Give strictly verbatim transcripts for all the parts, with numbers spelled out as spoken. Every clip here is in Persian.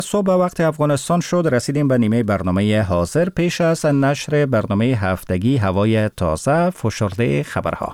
صبح وقت افغانستان شد، رسیدیم به نیمه برنامه حاضر. پیش از نشر برنامه هفتگی هوای تازه، فشرده خبرها.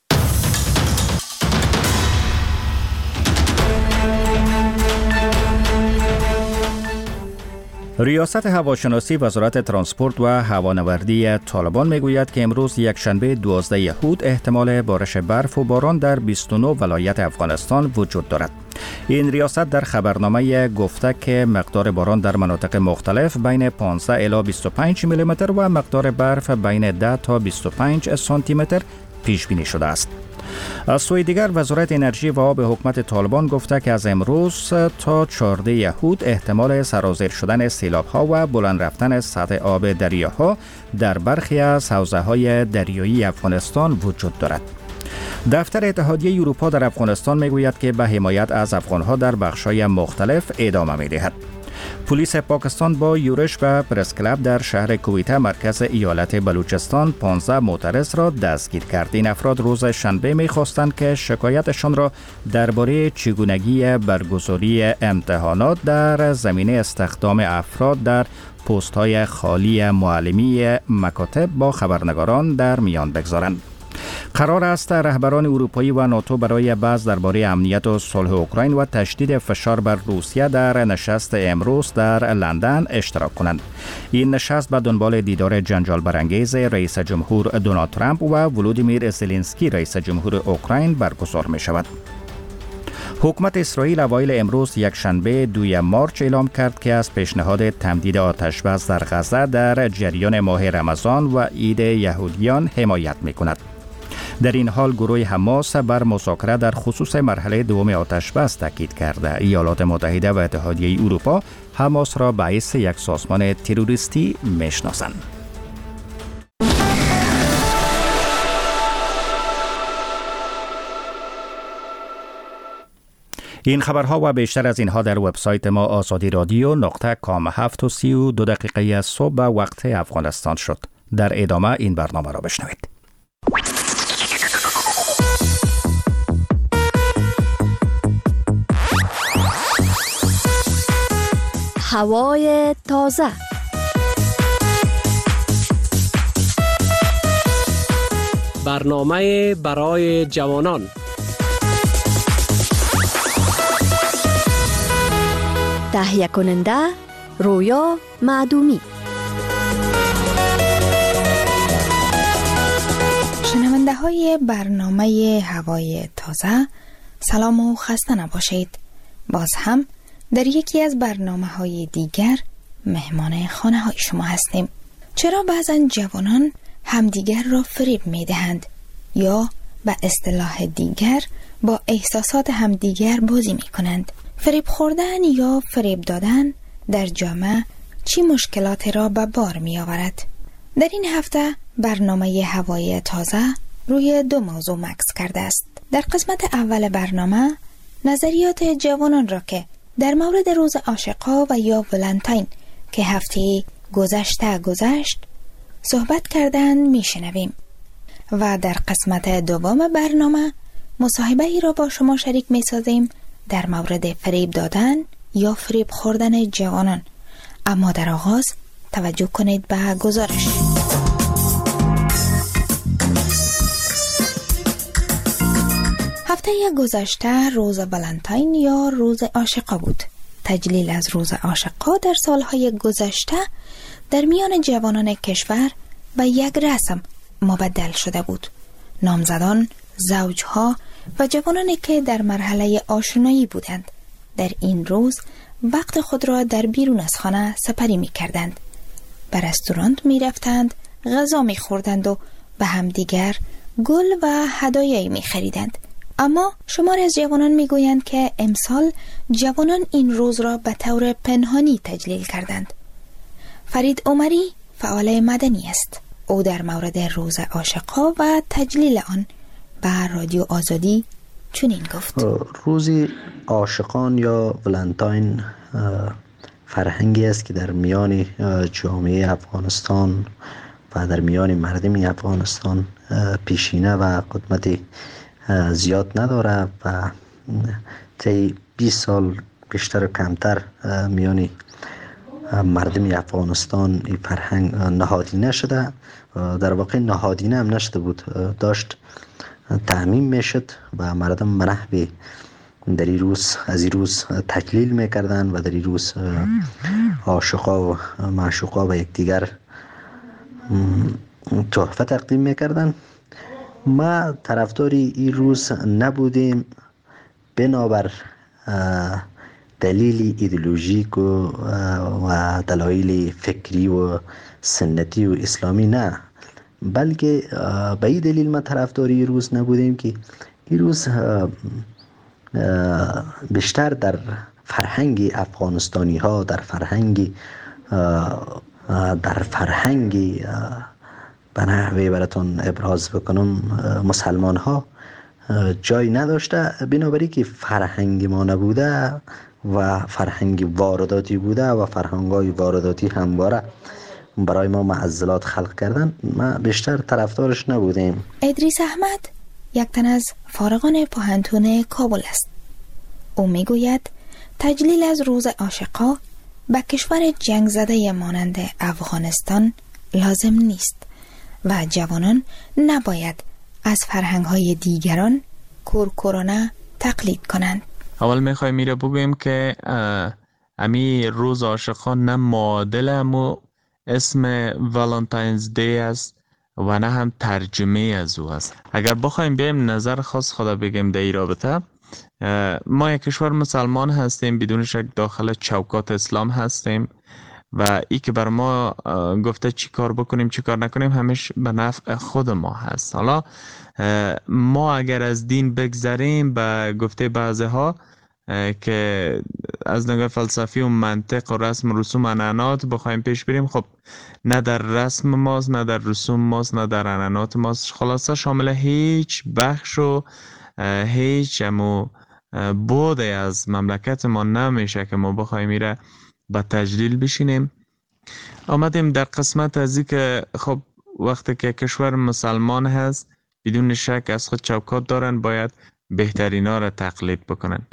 ریاست هواشناسی وزارت ترانسپورت و هوانوردی طالبان میگوید که امروز یکشنبه دوازده یهود احتمال بارش برف و باران در بیست و نه ولایت افغانستان وجود دارد. این ریاست در خبرنامه گفته که مقدار باران در مناطق مختلف بین پانزده الی بیست و پنج میلی متر و مقدار برف بین ده تا بیست و پنج سانتی متر پیش بینی شده است. از سوی دیگر وزارت انرژی و آب حکومت طالبان گفته که از امروز تا چهارده یهود احتمال سرازیر شدن سیلاب‌ها و بلند رفتن سطح آب دریاها در برخی از حوزه‌های دریایی افغانستان وجود دارد. دفتر اتحادیه اروپا در افغانستان میگوید که به حمایت از افغان‌ها در بخش‌های مختلف ادامه می‌دهد. پلیس پاکستان با یورش و پرس کلاب در شهر کویته مرکز ایالت بلوچستان پانزده معترض را دستگیر کرد. این افراد روز شنبه می‌خواستند که شکایتشان را درباره چگونگی برگزاری امتحانات در زمینه استخدام افراد در پست‌های خالی معلمی مکاتب با خبرنگاران در میان بگذارند. قرار است رهبران اروپایی و ناتو برای بحث درباره امنیت و صلح اوکراین و تشدید فشار بر روسیه در نشست امروز در لندن اشتراک کنند. این نشست به دنبال دیدار جنجال برانگیز رئیس جمهور دونالد ترامپ و ولودیمیر زلنسکی رئیس جمهور اوکراین برگزار می شود. حکومت اسرائیل اوایل امروز یکشنبه دوم مارچ اعلام کرد که از پیشنهاد تمدید آتش بس در غزه در جریان ماه رمضان و عید یهودیان حمایت می کند. در این حال گروه حماس بر مذاکره در خصوص مرحله دوم آتش بس تاکید کرده. ایالات متحده و اتحادیه اروپا حماس را به حیث یک سازمان تروریستی میشناسند. این خبرها و بیشتر از اینها در وبسایت ما آزادی رادیو نقطه کام. هفت و سی و دو دقیقه از صبح وقت افغانستان شد. در ادامه این برنامه را بشنوید. هوای تازه. برنامه برای جوانان. تهیه کننده رویا معدومی. شنونده های برنامه هوای تازه، سلام و خسته نباشید. باز هم در یکی از برنامه های دیگر مهمان خانه های شما هستیم. چرا بعضا جوانان همدیگر را فریب می دهند یا به اصطلاح دیگر با احساسات همدیگر بازی می کنند؟ فریب خوردن یا فریب دادن در جامعه چی مشکلاتی را به بار می آورد؟ در این هفته برنامه هوای تازه روی دو موضوع مکس کرده است. در قسمت اول برنامه نظریات جوانان را که در مورد روز عاشقا و یا ولنتاین که هفته گذشته گذشت صحبت کردن می شنویم و در قسمت دوم برنامه مصاحبه ای را با شما شریک می سازیم در مورد فریب دادن یا فریب خوردن جوانان. اما در آغاز توجه کنید به گزارش. هفته گذشته روز ولنتاین یا روز عاشقا بود. تجلیل از روز عاشقا در سالهای گذشته در میان جوانان کشور به یک رسم مبدل شده بود. نامزدان، زوجها و جوانانی که در مرحله آشنایی بودند در این روز وقت خود را در بیرون از خانه سپری می کردند. به رستوران می رفتند، غذا می خوردند و به همدیگر گل و هدایایی می خریدند. اما شمار از جوانان می گویند که امسال جوانان این روز را به طور پنهانی تجلیل کردند. فرید عمری فعال مدنی است. او در مورد روز عاشقا و تجلیل آن به رادیو آزادی چنین گفت: روز عاشقان یا ولنتاین فرهنگی است که در میان جامعه افغانستان و در میان مردم افغانستان پیشینه و قدمت زیاد نداره و طی بیست سال بیشتر و کمتر میانی مردم افغانستان این فرهنگ نهادینه شده. در واقع نهادینه هم نشده بود، داشت تعمیم میشد و مردم منحوی در این روز از این روز تکلیل میکردن و در این روز عاشقا و معشوقا و یکدیگر تحفه تقدیم میکردن. ما طرفداری این روز نبودیم بنابر دلیل ایدئولوژیک و, و دلایل فکری و سنتی و اسلامی نه، بلکه به این دلیل ما طرفداری این روز نبودیم که این روز بیشتر در فرهنگ افغانستانی ها، در فرهنگ در فرهنگ به نحوی براتون ابراز بکنم مسلمان ها جای نداشته، بنابراین که فرهنگ ما نبوده و فرهنگ وارداتی بوده و فرهنگ های وارداتی همواره برای ما معضلات خلق کردن، ما بیشتر طرفدارش نبودیم. ادریس احمد یک تن از فارغان پوهنتون کابل است. او میگوید تجلیل از روز عاشقا به کشور جنگ زده مانند افغانستان لازم نیست و جوانان نباید از فرهنگ‌های دیگران کورکورانه تقلید کنند. اول میخوایم میره بگویم که امی روز عاشقان نه معادل امو اسم والنتاینز دی است و نه هم ترجمه از او است. اگر بخوایم بیم نظر خاص خدا بگیم در این رابطه، ما یک کشور مسلمان هستیم، بدون شک داخل چوکات اسلام هستیم و ای که بر ما گفته چی کار بکنیم چی کار نکنیم همیشه به نفع خود ما هست. حالا ما اگر از دین بگذریم به گفته بعضی ها که از نگاه فلسفی و منطق و رسم و رسوم عنعنات بخوایم پیش بریم، خب نه در رسم ماست نه در رسوم ماست نه در عنعنات ماست، خلاصه شامل هیچ بخش و هیچ امو بوده از مملکت ما نمیشه که ما بخوایم میره با تجلیل بشینیم. آمدیم در قسمت از این که خب وقتی که کشور مسلمان هست بدون شک از خود چوکات دارن، باید بهترین ها را تقلید بکنن.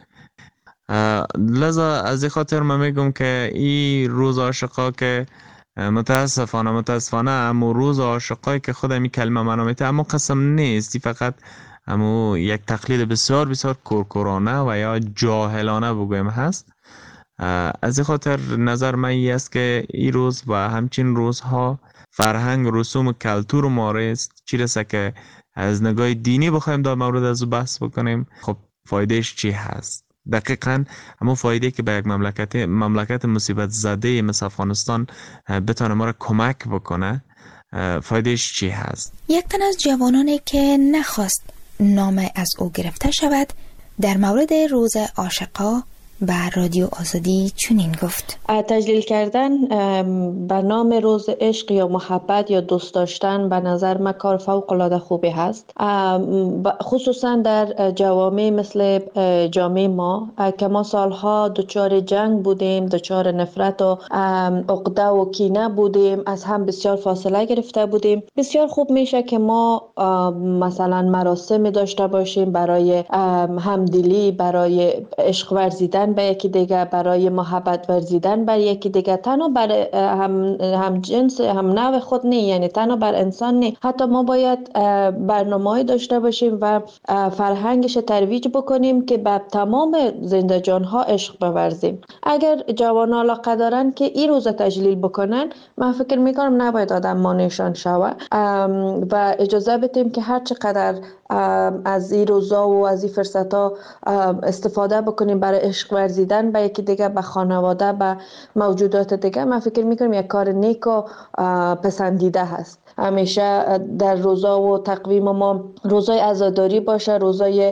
لذا از این خاطر من میگم که این روز عاشقا که متاسفانه متاسفانه امو روز عاشقایی که خود می کلمه منو میته اما قسم نیست، فقط امو یک تقلید بسیار بسیار کورکورانه و یا جاهلانه بگویم هست. از این خاطر نظر من این است که این روز و همچین روزها فرهنگ رسوم و کلتور ما است، چی رسه که از نگاه دینی بخوایم در مورد از بحث بکنیم، خب فایدهش چی هست؟ دقیقاً همون فایده که به یک مملکت مملکت مصیبت زده مثل افغانستان بتونه ما را کمک بکنه، فایدهش چی هست؟ یک تن از جوانانی که نخواست نام از او گرفته شود در مورد روز عاشقا به رادیو آزادی چنین گفت: تجلیل کردن به نام روز عشق یا محبت یا دوست داشتن به نظر من کار فوق العاده خوبی هست، خصوصا در جوامع مثل جامعه ما که ما سالها دچار جنگ بودیم، دچار نفرت و عقده و کینه بودیم، از هم بسیار فاصله گرفته بودیم. بسیار خوب میشه که ما مثلا مراسم داشته باشیم برای همدلی، برای عشق ورزیدن به یکی دیگه، برای محبت ورزیدن بر یکی دیگه، تنها بر هم, هم جنس هم نوع خود نه، یعنی تنها بر انسان نه، حتی ما باید برنامه‌ای داشته باشیم و فرهنگش ترویج بکنیم که به تمام زنده جان‌ها عشق بورزیم. اگر جوان علاقه دارن که این روز تجلیل بکنن، من فکر میکنم نباید آدم مانعشان شوه و اجازه بدیم که هر چقدر از این روزا و از این فرصت‌ها استفاده بکنیم برای عشق ورزیدن به یکی دیگه، به خانواده، به موجودات دیگه. من فکر میکنم یک کار نیک و پسندیده هست. همیشه در روزا و تقویم ما روزای عزاداری باشه، روزای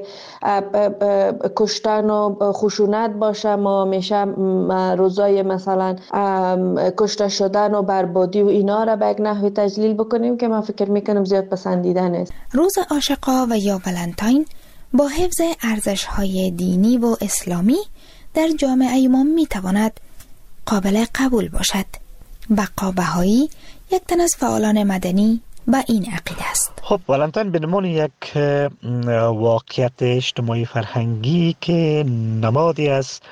کشتن و خشونت باشه، ما همیشه روزای مثلا کشته شدن و بربادی و اینا را به یک نحوی تجلیل بکنیم که من فکر میکنم زیاد پسندیده نیست. روز عاشقا و یا ولنتاین با حفظ ارزش‌های دینی و اسلامی در جامعه ما میتواند قابل قبول باشد. بقا بهایی یک تن از فعالان مدنی با این عقیده است. خب ولنتاین به عنوان یک واقعیت اجتماعی فرهنگی که نمادی از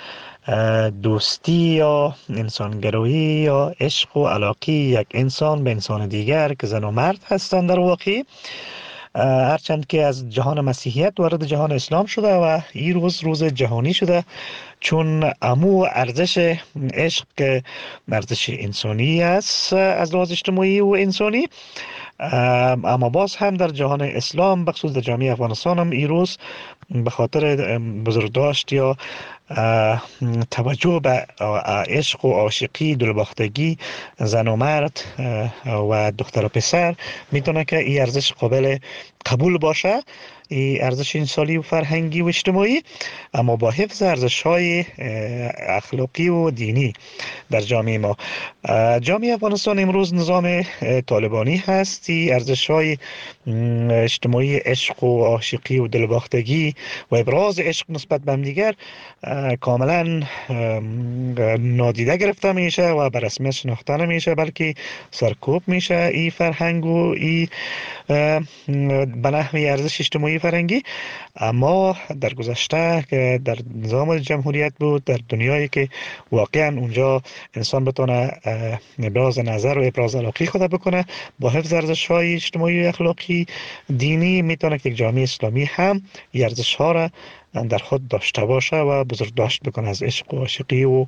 دوستی یا انسانگرایی یا عشق و علاقه یک انسان به انسان دیگر که زن و مرد هستند در واقع، هرچند که از جهان مسیحیت وارد جهان اسلام شده و این روز روز جهانی شده، چون امو ارزش عشق که ارزش انسانی است از لحاظ اجتماعی و انسانی، اما باز هم در جهان اسلام بخصوص در جامعه افغانستان هم این روز به خاطر بزرگداشت یا توجه به عشق و عاشقی، دلباختگی زن و مرد و دختر و پسر میتونه که این ارزش قابل قبول باشه، این ارزش انسانی و فرهنگی و اجتماعی، اما با حفظ ارزش‌های اخلاقی و دینی در جامعه ما. جامعه افغانستان امروز نظام طالبانی هست، ارزش‌های اجتماعی عشق و عاشقی و دلباختگی و ابراز عشق نسبت به همدیگر کاملا نادیده گرفته میشه و به رسمیت شناخته نمیشه، بلکه سرکوب میشه این فرهنگ و این به نحوی ارزش اجتماعی فرهنگی. اما در گذشته که در نظام جمهوریت بود، در دنیایی که واقعا اونجا انسان بتونه ابراز نظر و ابراز علاقه خود بکنه با حفظ ارزش‌های اجتماعی و اخلاقی دینی، میتونه که یک جامعه اسلامی هم ارزش‌ها را در خود داشته باشه و بزرگداشت بکنه از عشق و عاشقی و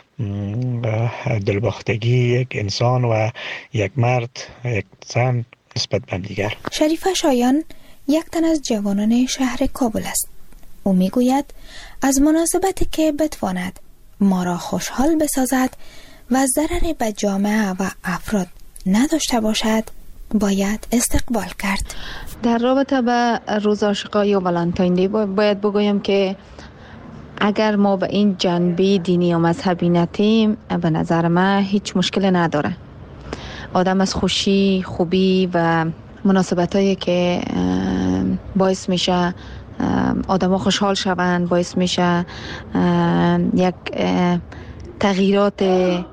دلباختگی یک انسان و یک مرد یک زن نسبت به دیگر. شریفه شایان یک تن از جوانان شهر کابل است. او میگوید از مناسبتی که بتواند ما را خوشحال بسازد و ضرری به جامعه و افراد نداشته باشد باید استقبال کرد. در رابطه با روز عاشقان یا ولنتاین دی باید بگویم که اگر ما به این جنبه دینی و مذهبی نتیم، به نظر من هیچ مشکل نداره. آدم از خوشی، خوبی و مناسبتایی که باعث میشه آدم ها خوشحال شوند، باعث میشه یک تغییرات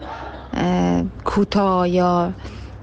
کوتاه یا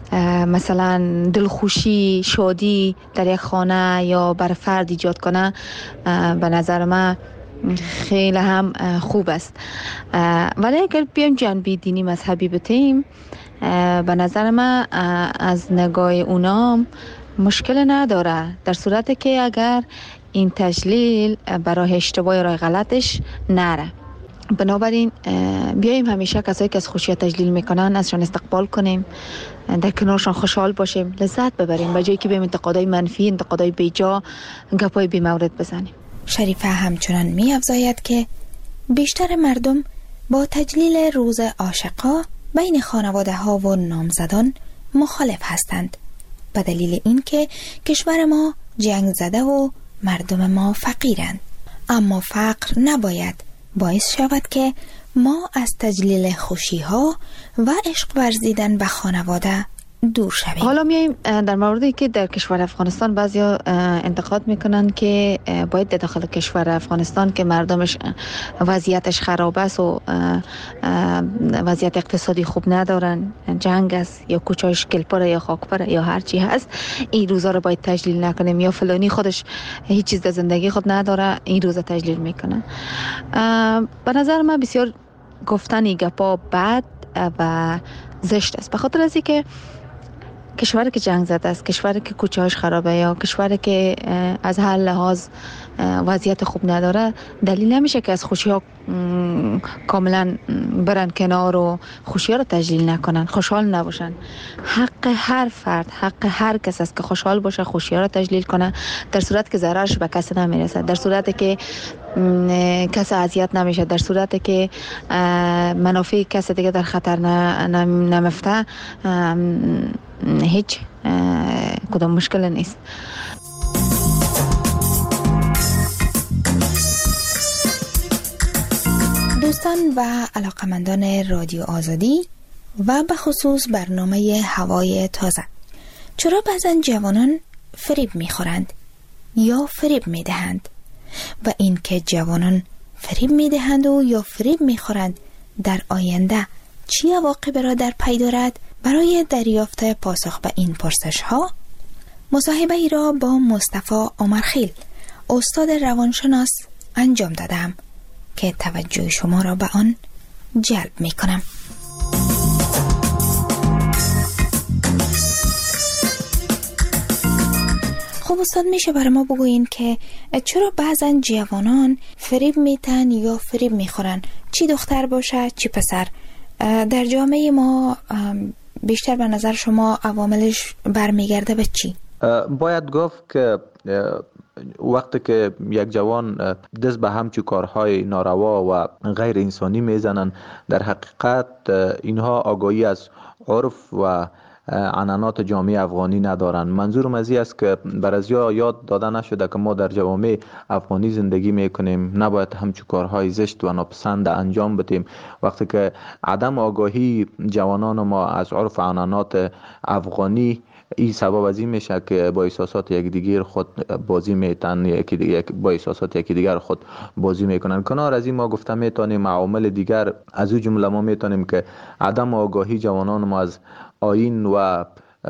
مثلا دلخوشی، شادی در یک خانه یا بر فرد ایجاد کنه، به نظر من خیلی هم خوب است. ولی اگر بیایم جنبه دینی مذهبی بتیم، به نظر من از نگاه اونا مشکل نداره، در صورتی که اگر این تجلیل برای اشتباه راه غلطش نره. بنابراین بیاییم همیشه کسایی که از خوشی تجلیل میکنن ازشان استقبال کنیم، در کنارشان خوشحال باشیم، لذت ببریم، به جایی که بیم انتقادای منفی، انتقادای بیجا، گپای بی مورد بزنیم. شریفه همچنان می افزاید که بیشتر مردم با تجلیل روز عاشقا بین خانواده ها و نامزدان مخالف هستند، به دلیل اینکه کشور ما جنگ زده و مردم ما فقیرند. اما فقر نباید باعث شود که ما از تجلیل خوشی ها و عشق ورزیدن به خانواده دور شویم. حالا میایم در موردی که در کشور افغانستان بعضیا انتقاد میکنن که باید در داخل کشور افغانستان که مردمش وضعیتش خراب است و وضعیت اقتصادی خوب ندارن، جنگ است یا کوچه‌اش گلپره یا خاکپره یا هر چی هست، این روزا رو باید تجلیل نکنیم، یا فلانی خودش هیچ چیز در زندگی خود نداره این روزا تجلیل میکنه. به نظر من بسیار گفتن این گپا بد و زشت است، به خاطر از اینکه کشوری که جنگ زده است، کشوری که کوچه‌اش خرابه یا کشوری که از هر لحاظ وضعیت خوب نداره، دلیل نمیشه که از خوشی ها کاملا برن کنار و خوشی ها رو تجلیل نکنن، خوشحال نباشن. حق هر فرد، حق هر کس است که خوشحال باشه، خوشی ها رو تجلیل کنه، در صورت که ضررش به کسی نمیرسه، در صورتی که کسی اذیت نمیشه، در صورتی که منافع کسی دیگه در خطر نمیفته، هیچ کدام مشکل نیست. دوستان و علاقمندان رادیو آزادی و به خصوص برنامه هوای تازه، چرا بعضن جوانان فریب میخورند یا فریب میدهند و این که جوانان فریب میدهند و یا فریب میخورند در آینده چی عواقبی را در پی دارد؟ برای دریافت پاسخ به این پرسش ها مصاحبه ای را با مصطفی عمرخیل، استاد روانشناس انجام دادم. که توجه شما را به آن جلب می کنم. خب استاد، میشه برای ما بگوین که چرا بعضا جوانان فریب میتن یا فریب میخورن، چی دختر باشه چی پسر؟ در جامعه ما بیشتر به نظر شما عواملش برمیگرده به چی؟ باید گفت که وقتی که یک جوان دست به همچو کارهای ناروا و غیر انسانی میزنن، در حقیقت اینها آگاهی از عرف و عنعنات جامعه افغانی ندارن. منظورم از این است که برازیا یاد داده نشده که ما در جوامع افغانی زندگی میکنیم، نباید همچو کارهای زشت و ناپسند انجام بدیم. وقتی که عدم آگاهی جوانان ما از عرف و عنعنات افغانی، این سبب از این میشه که با احساسات یکدیگر خود بازی میتن، یکی دیگر با احساسات یکی دیگر خود بازی میکنن. کنار از این ما گفته میتونیم عوامل دیگر از او جمله ما میتونیم که عدم آگاهی جوانان ما از آیین و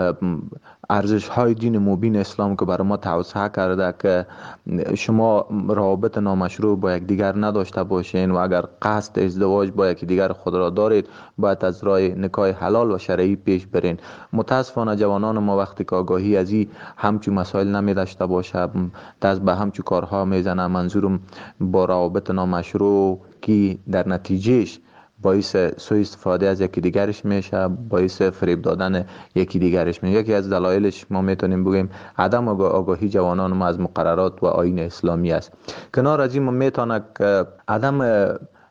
ارزش های دین مبین اسلام که برای ما توسعه کرده که شما روابط نامشروع با یک دیگر نداشته باشین و اگر قصد ازدواج با یک دیگر خود را دارید باید از راه نکاح حلال و شرعی پیش برین. متاسفانه جوانان ما وقتی که آگاهی از این همچون مسائل نمی داشته باشه دست به همچون کارها میزنه. منظورم با روابط نامشروع که در نتیجهش باعث سوء استفاده از یکی دیگرش میشه، باعث فریب دادن یکی دیگرش میشه. یکی از دلایلش ما میتونیم بگیم عدم آگاهی جوانان ما از مقررات و آیین اسلامی است. کنار از این ما میتونه که عدم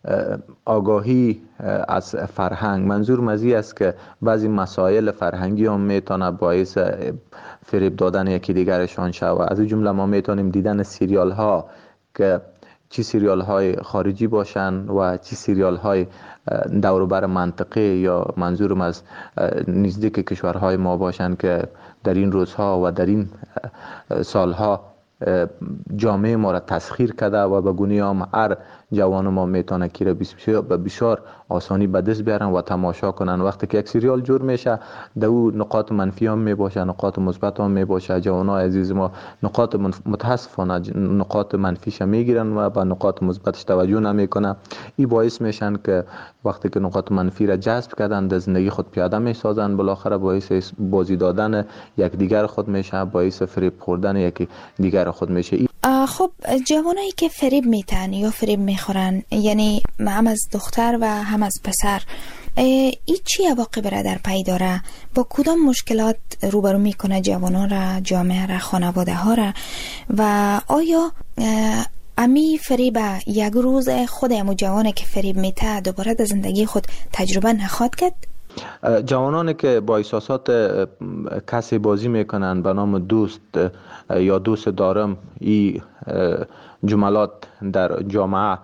آگاهی از فرهنگ، منظور از این است که بعضی مسائل فرهنگی هم میتونه باعث فریب دادن یکی دیگرشان شود. از این جمله ما میتونیم دیدن سریال ها که چی سریال های خارجی باشن و چی سریال های دوروبر منطقه یا منظورم از نزدیک کشورهای ما باشن که در این روزها و در این سالها جامعه ما را تسخیر کرده و به گونه هم هر جوان ما میتونه که به بسیار آسانی به دست بیارن و تماشا کنن. وقتی که یک سریال جور میشه در او نقاط منفی هم میباشه، نقاط مثبت هم میباشه. جوانای عزیز ما نقاط متاسفانه نقاط منفیش میگیرن و به نقاط مثبتش توجه نمیکنن. این باعث میشن که وقتی که نقاط منفی را جذب کردن در زندگی خود پیاده میسازن، بالاخره باعث بازی دادن یک دیگر خود میشه، باعث فریب خوردن یک دیگر خود میشه. خب جوانایی که فریب میتن یا فریب میخورن، یعنی هم از دختر و هم از پسر، این چی عواقب را در پی داره؟ با کدام مشکلات روبرو میکنه جوانان را، جامعه را، خانواده ها را؟ و آیا امی فریب یک روز خود امو جوانه که فریب میته دوباره در زندگی خود تجربه نخواد کرد؟ جوانانی که با احساسات کسی بازی میکنن به نام دوست یا دوست دارم، این جملات در جامعه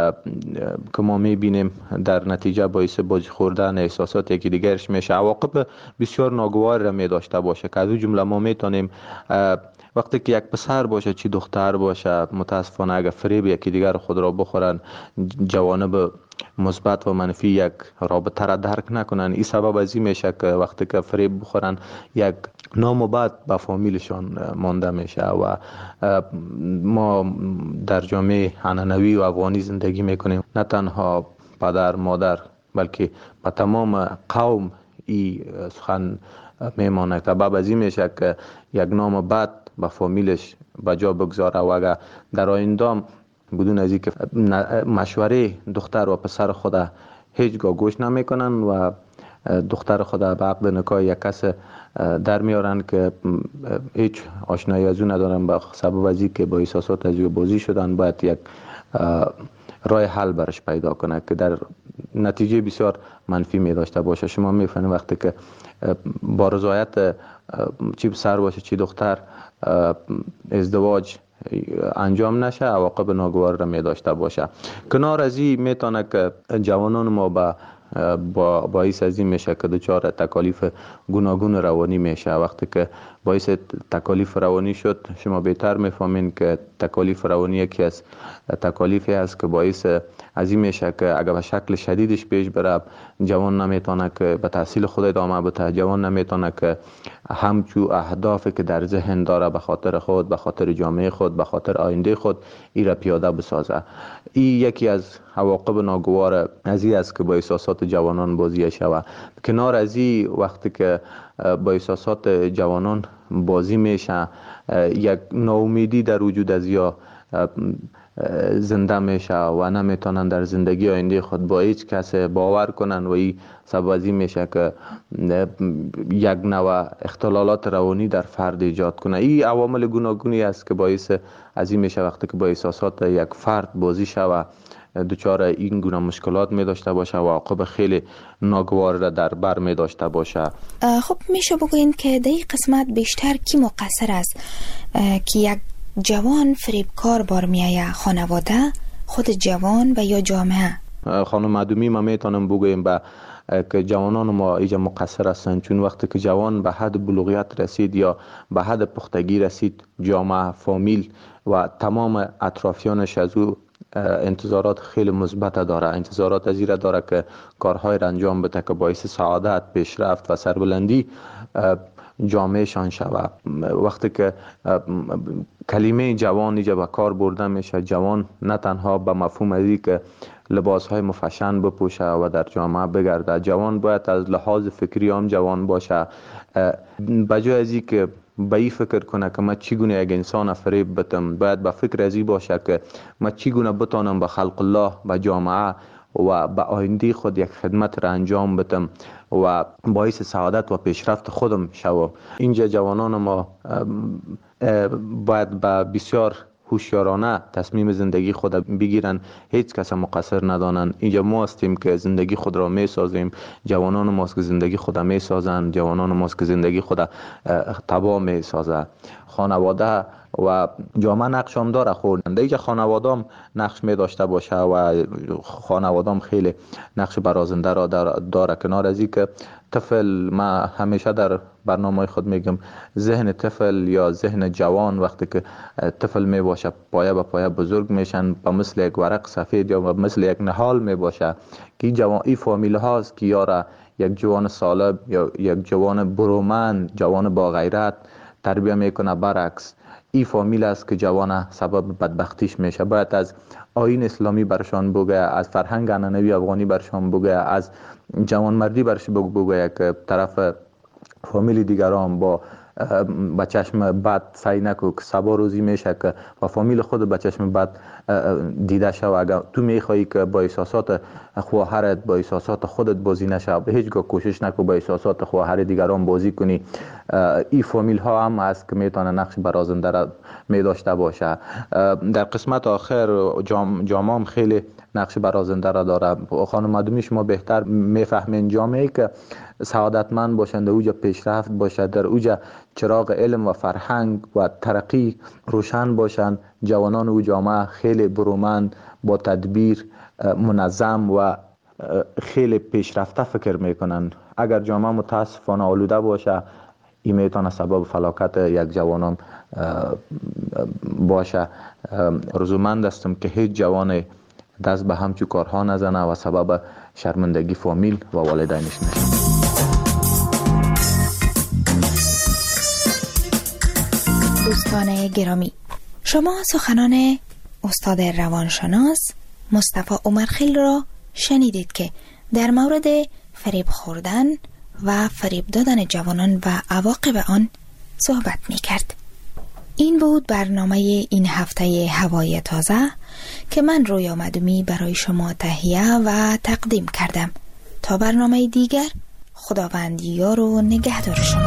که ما میبینیم در نتیجه باعث بازی خوردن احساسات یکی دیگرش میشه، عواقب بسیار ناگوار را میداشته باشه که از اون جمله ما میتونیم وقتی که یک پسر باشه چی دختر باشه، متاسفانه اگر فریب یکی دیگر خود را بخورن، جوانب مثبت و منفی یک رابطه را درک نکنن، این سبب از این میشه که وقتی که فریب بخورن یک نام و بد به فامیلشان مانده میشه. و ما در جامعه عنعنوی و افغانی زندگی میکنیم، نه تنها پدر مادر بلکه به تمام قوم این سخن میمانه که سبب از این میشه که یک نام بد به فامیلش به جا بگذاره و اگر در آینده بدون از اینکه مشوره دختر و پسر خود هیچگاه گوش نمیکنن و دختر خود به عقد نکاح یک کس در میارن که هیچ آشنایی از اون ندارن، به سبب از اینکه با احساسات از بازی شدن، باید یک راه حل برش پیدا کنه که در نتیجه بسیار منفی می داشته باشه. شما میفهمید وقتی که با رضایت چی پسر باشه چی دختر ازدواج انجام نشه، عواقب ناگوار را می داشته باشه. کنار از این میتونه که جوانان ما به با باعث از این میشه که دچار تکالیف گوناگون روانی میشه. وقتی که باعث تکالیف روانی شد، شما بهتر میفهمین که تکالیف روانی یکی از تکالیفی است که باعث از این میشه که اگر به شکل شدیدش پیش بره، جوان نمیتونه که به تحصیل خود ادامه بده، جوان نمیتونه که همچو اهدافی که در ذهن داره به خاطر خود، به خاطر جامعه خود، به خاطر آینده خود ای را پیاده بسازه. این یکی از عواقب ناگوار از این است که با احساسات جوانان بازی شود. کنار از این، وقتی که با احساسات جوانان بازی میشه، یک ناامیدی در وجود از یا زنده میشه و نمیتونن در زندگی آینده خود با هیچ کس باور کنن و این سبب از این میشه که یک نوع اختلالات روانی در فرد ایجاد کنه. این عوامل گوناگونی است که باعث از این میشه وقتی که با احساسات یک فرد بازی شود، دچار این گونه مشکلات می داشته باشه و عواقب خیلی ناگوار را در بر می داشته باشه. خب میشه بگوین که در این قسمت بیشتر کی مقصر است که یک جوان فریبکار بار میایه؟ خانواده، خود جوان و یا جامعه؟ خانم معدومی ما میتونم بگویم با که جوانان ما ایجا مقصر هستند، چون وقتی که جوان به حد بلوغیت رسید یا به حد پختگی رسید، جامعه، فامیل و تمام اطرافیانش از او انتظارات خیلی مثبت داره. انتظارات از این داره که کارهای را انجام بده که باعث سعادت، پیشرفت و سربلندی جامعه شان شود. وقتی که کلمه جوان اینجا به کار برده میشه، جوان نه تنها به مفهوم ازی که لباس های مفشن بپوشه و در جامعه بگرده، جوان باید از لحاظ فکری هم جوان باشه. بجای ازی که به این فکر کنه که من چگونه یک انسان فریب بتم، باید به فکر ازی باشه که من چگونه بتانم به خلق الله، به جامعه و به آینده خود یک خدمت را انجام بدم و باعث سعادت و پیشرفت خودم شوم. اینجا جوانان ما باید به بسیار هوشیارانه تصمیم زندگی خود بگیرن، هیچ کس مقصر ندانن. اینجا ما هستیم که زندگی خود را می سازیم، جوانان ماست که زندگی خود می سازن، جوانان ماست که زندگی خود تباه می سازه. خانواده و جامعه نقش هم داره خوردن. دیگه خانواده هم نقش می داشته باشه و خانواده هم خیلی نقش برازنده را داره. کنار از این که طفل، ما همیشه در برنامه خود میگم، ذهن طفل یا ذهن جوان وقتی که طفل می باشه پایه به پایه بزرگ میشن، به مثل یک ورق سفید یا به مثل یک نهال می باشه که جوان ای فامیل هاست که یاره یک جوان سالب یا یک جوان برومند، جوان با غیرت تربیه میکنه. برعکس این فامیل است که جوان سبب بدبختیش میشه. باید از آیین اسلامی برشان بگه، از فرهنگ عنعنوی افغانی برشان بگه، از جوان مردی برش بگه که طرف فامیل دیگران با با چشم بد سعی نکو که سبا روزی میشه که و فامیل خود با چشم بد دیده شو. اگر تو میخوایی که با احساسات خواهرت، با احساسات خودت بازی نشه، به هیچگاه کوشش نکو با احساسات خواهر دیگران بازی کنی. این فامیل ها هم هست که میتونه نقش برازنده را می داشته باشه. در قسمت آخر جام جامعه خیلی نقش برازنده را داره. خانم معدومی شما بهتر میفهمین جامعه که سعادتمند باشند، در اوجا پیشرفت باشد، در اوجا چراغ علم و فرهنگ و ترقی روشن باشند، جوانان او جامعه خیلی برومند، با تدبیر، منظم و خیلی پیشرفته فکر میکنن. اگر جامعه متاسفانه آلوده باشه، این میتونه سبب فلاکت یک جوانان باشه. رضامند هستم که هیچ جوان دست به همچون کارها نزنه و سبب شرمندگی فامیل و والدینش نشه. دوستان گرامی، شما سخنان استاد روانشناس مصطفی عمرخیل را شنیدید که در مورد فریب خوردن و فریب دادن جوانان و عواقب آن صحبت می کرد. این بود برنامه این هفته هوای تازه که من رویا مدومی برای شما تهیه و تقدیم کردم. تا برنامه دیگر، خداوند یار و نگهدار شما.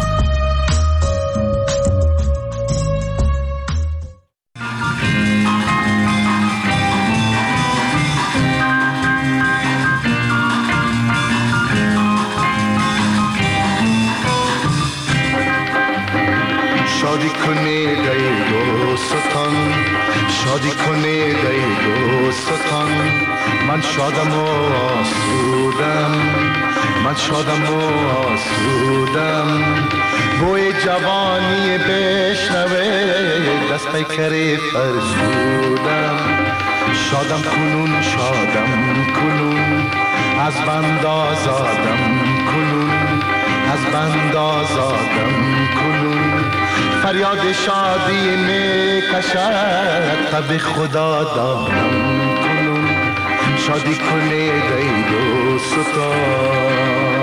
شادی کنید ای دوستان، شادی کنید ای دوستان، من شادم و آسودم من شادم و آسودم بوی جوانی بشنوه دست پیکر فرسودم شادم کنون شادم کنون از بند آزادم کنون از بند آزادم کنون فریاد شادی می کشد تب خدا دارم کنون شادی کنه دید و ستان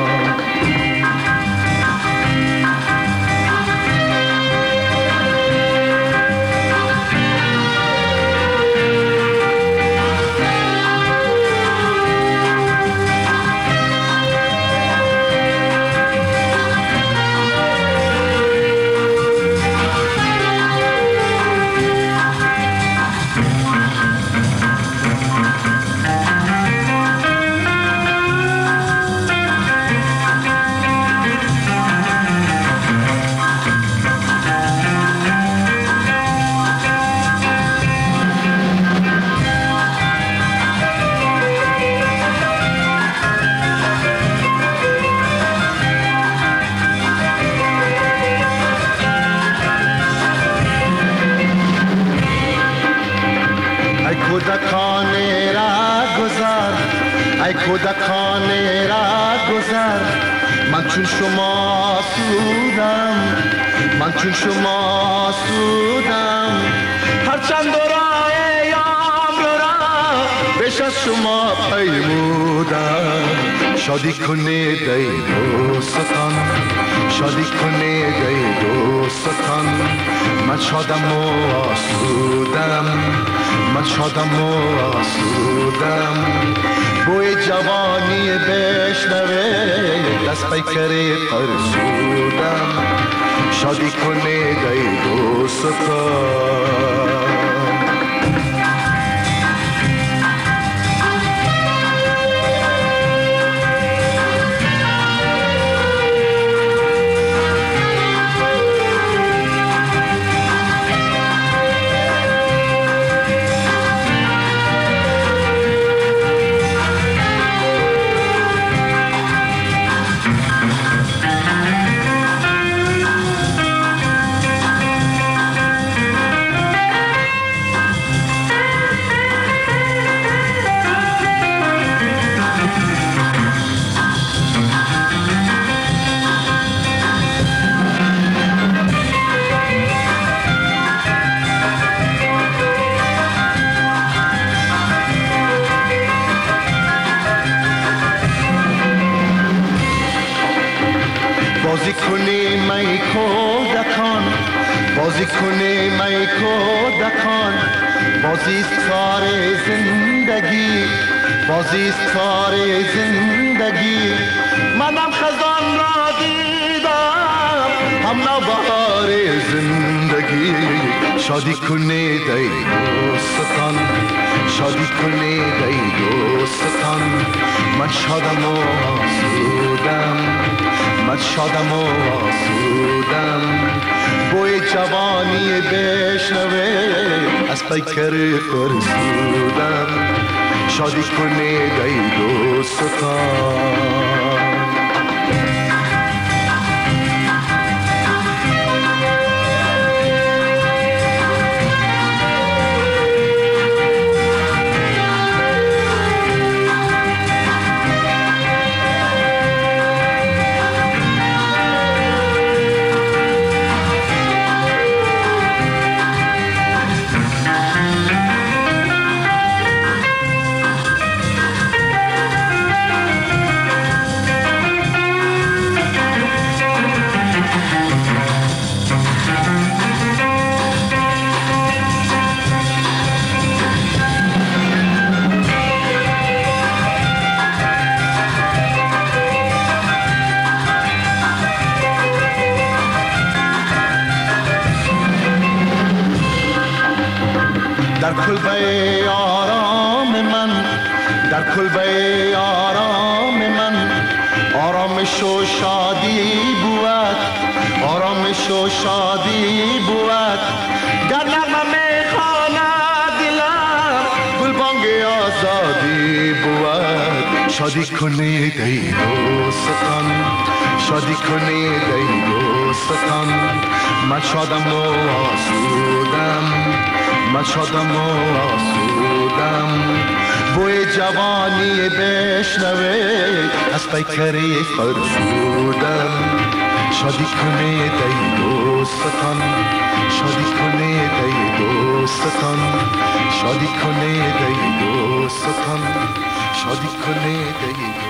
کودکان را گذر من چون شما سودم من چون شما سودم هرچند دورای یام را بیش از شما پیمودم شادی کنه دید و ستان شادی کنه دید و ستان من شادم و آسودم من شادم و آسودم بوی جوانی بشنوه دست پیکر فرسودم شادی کنه دید و ستان بازی کنی می کودکان بازی کنی می کودکان بازی است کار زندگی بازی است کار زندگی منم خزان را دیدم هم نوبهار زندگی شادی کنی دید و ستان شادی کنی دید و ستان من شادم و آسودم من شادم و آسودم بوی جوانی بشنوه از پیکر فرسودم شادی کنه دید و ستان در کلبه آرام من در کلبه آرام من آرامش و شادی بود آرامش و شادی بود گر نغمه میخواند دلم گلبانگ آزادی شادی کنید ای دوستان، شادی کنید ای دوستان. من شادم و آسودم، من شادم و آسودم. بوی جوانی بشنوه از پیکری فرسودم. شادی کنید ای دوستان، شادی کنید ای دوستان، شادی کنید ای دوستان، شادی کنید ای دوستان.